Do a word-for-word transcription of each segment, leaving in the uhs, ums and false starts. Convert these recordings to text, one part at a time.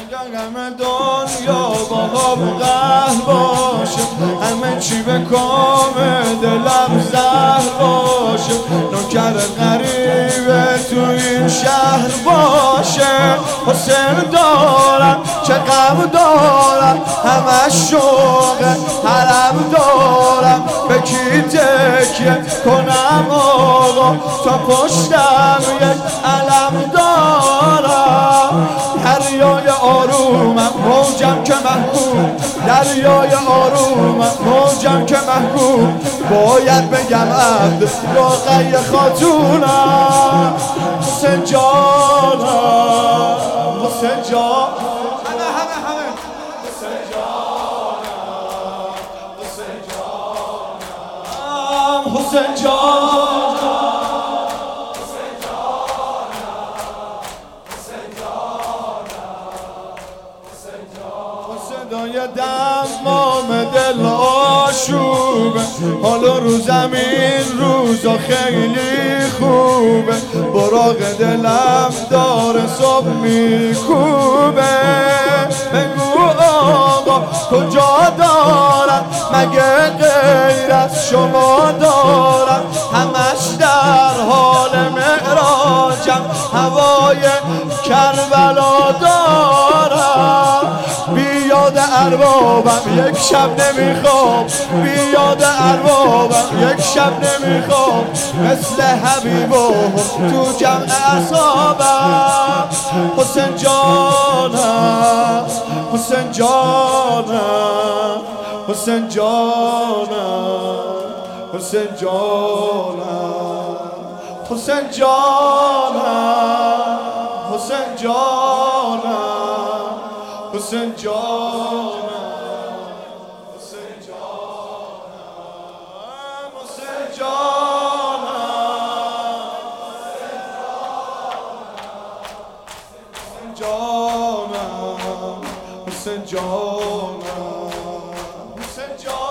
اگر همه دنیا با هم قهر باشه، همه چی به کام دلم زهر باشه، نوکر غریبه تو این شهر باشه. حسین دارم چه غم دارم، همه شوق حرم دارم، به کی تکیه کنم آقا تا پشتم یک علم دارم. دریای آرومم موجم که محکوم، دریای آرومم موجم که محکوم، باید بگم عبد رقیه خاتونم. حسین جانم حسین جان همه همه همه حسین جانم حسین جانم حسین جانم صدای دمام دل آشوبه، حالا رو زمین روزا خیلی خوبه، براق دلم داره صبح میکوبه. بگو آقا کجا دارم، مگه غیر از شما دارم؟ همش در حال معراجم، هوای کربلا دارم. بیاد اربابم یک شب نمیخوام، بیاد اربابم یک شب نمیخوام، مثل حبیبا تو جمع اصحابم. حسین جانم حسین جانم حسین جانم حسین جانم حسین جانم حسین جانم حسین جانم حسین جانم حسین جانم حسین جانم حسین جانم حسین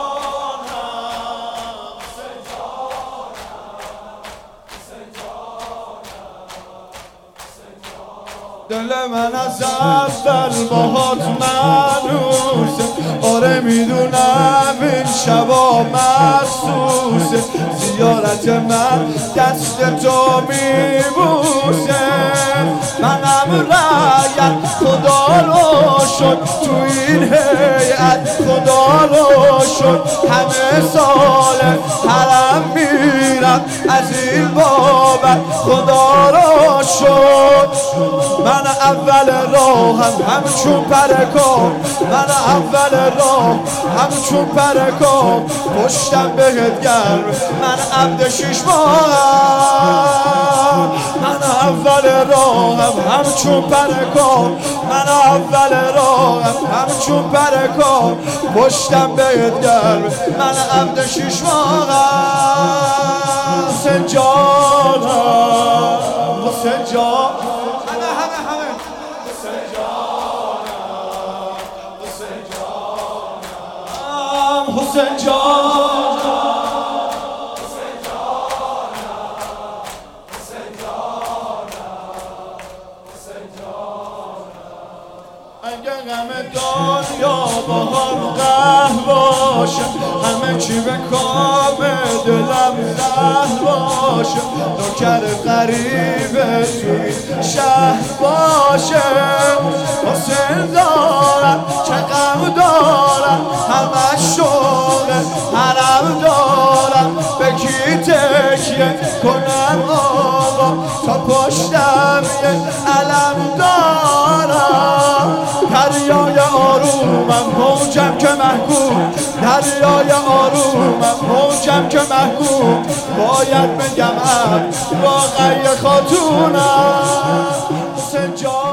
دل من از اول باهات منوسه، آره میدونم این شبا مخصوصه، زیارت من دست تو میبوسه. منم رأیت خدا رو شد، تو این هیئت خدا رو شد، همه سال حرم میرم از این بابت خدا رو شد. من اول راهم همچون پرکام، من اول راه همچون پرکام، پشتم بهت گرم من عبد شیش ماهم. من اول راهم همچون پرکام، من اول راهم همچون پرکام، پشتم بهت گرم من عبد شیش ماهم. حسین جانم حسین جانم حسین جانم حسین جانم حسین جانم حسین جانم اگر همه دنیا با هم قهر باشه، همه چی به کام دلم زهر باشه، نوکر غریبه توی شهر باشه. حسین دارم چه غم دارم، همه شوق حرم دارم، به کی تکیه کنم آقا تا پشتم یک علم دارم. دریای آرومم موجم که محکوم، دریای آرومم موجم که محکوم، باید بگم عبد رقیه خاتونم. حسین جان